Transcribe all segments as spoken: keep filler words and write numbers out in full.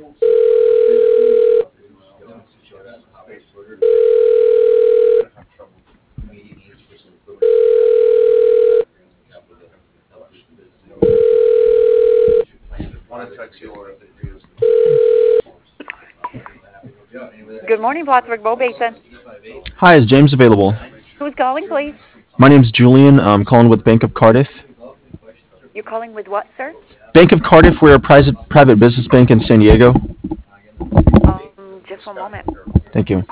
Good morning, Plattsburgh Bow Basin. Hi, is James available? Who's calling, please? My name's Julian. I'm calling with Bank of Cardiff. You're calling with what, sir? Bank of Cardiff, we're a private private business bank in San Diego. Um, just one moment. Thank you.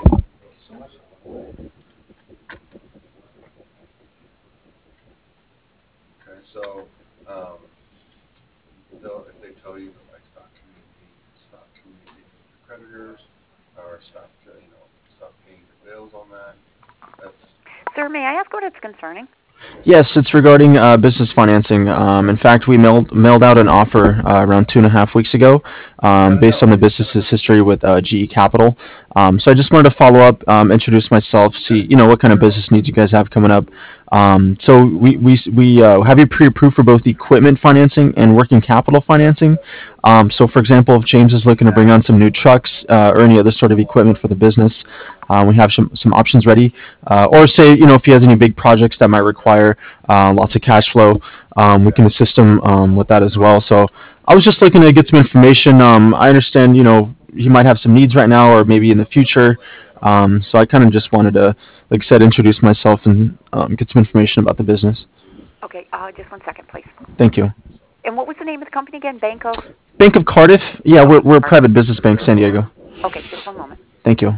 Sir, may I ask what it's concerning? Yes, it's regarding uh, business financing. Um, in fact, we mailed mailed out an offer uh, around two and a half weeks ago, um, based on the business's history with uh, G E Capital. Um, so I just wanted to follow up, um, introduce myself, see you know what kind of business needs you guys have coming up. Um, so we we we uh, have you pre-approved for both equipment financing and working capital financing. Um, so, for example, if James is looking to bring on some new trucks uh, or any other sort of equipment for the business, uh, we have some, some options ready. Uh, or say, you know, if he has any big projects that might require uh, lots of cash flow, um, we can assist him um, with that as well. So I was just looking to get some information. Um, I understand, you know, he might have some needs right now or maybe in the future. Um, so I kind of just wanted to, like I said, introduce myself and um, get some information about the business. Okay, uh, just one second, please. Thank you. And what was the name of the company again? Bank of? Bank of Cardiff. Yeah, we're, we're a private business bank, San Diego. Okay, just one moment. Thank you.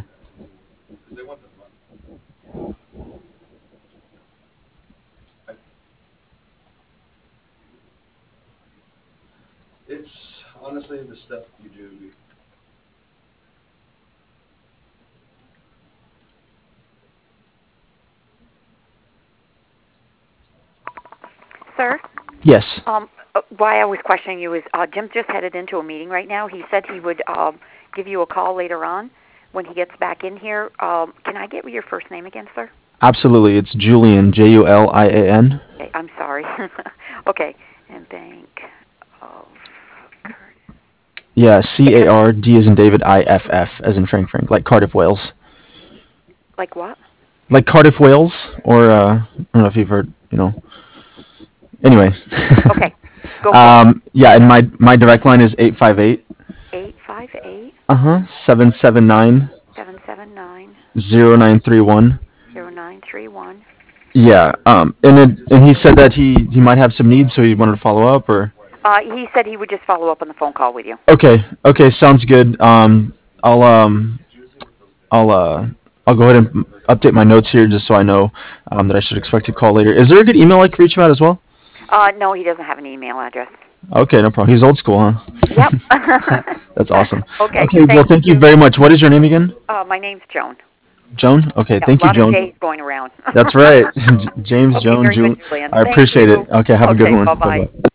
Sir, Yes. um, uh, why I was questioning you is uh, Jim just headed into a meeting right now. He said he would um, give you a call later on when he gets back in here. Um, can I get your first name again, sir? Absolutely. It's Julian, J U L I A N. Okay, I'm sorry. Okay, and Bank of Curtis. Yeah, C A R D as in David, I F F as in Frank Frank, like Cardiff, Wales. Like what? Like Cardiff, Wales, or uh, I don't know if you've heard, you know. Anyway. Okay, go for it. um, yeah, and my my direct line is eight five eight. Eight five eight Uh huh. Seven seven nine seven seven nine zero nine three one. zero nine three one. Yeah. Um. And it, and he said that he he might have some needs, so he wanted to follow up, or. Uh, he said he would just follow up on the phone call with you. Okay. Okay. Sounds good. Um. I'll um. I'll uh. I'll go ahead and update my notes here just so I know um, that I should expect a call later. Is there a good email I can reach him at as well? Uh, no, he doesn't have an email address. Okay, no problem. He's old school, huh? Yep. That's awesome. Okay. Okay, well, thank you very much. What is your name again? Uh, my name's Joan. Joan? Okay, Yeah, thank a you, lot of Joan. J's going around. That's right. James, Okay, Joan, very Julie. good, Julian. I Thank appreciate you. it. Okay, have a good Okay, one. bye-bye. Bye-bye.